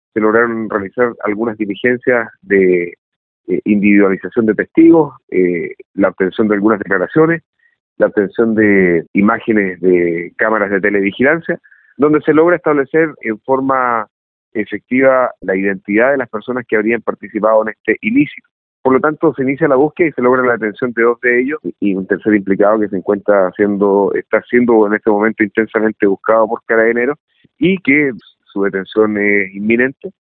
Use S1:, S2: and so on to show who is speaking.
S1: se lograron realizar algunas diligencias de individualización de testigos, la obtención de algunas declaraciones, la obtención de imágenes de cámaras de televigilancia, donde se logra establecer en forma efectiva la identidad de las personas que habrían participado en este ilícito. Por lo tanto, se inicia la búsqueda y se logra la detención de 2 de ellos y un tercer implicado que está siendo en este momento intensamente buscado por Carabineros y que su detención es inminente.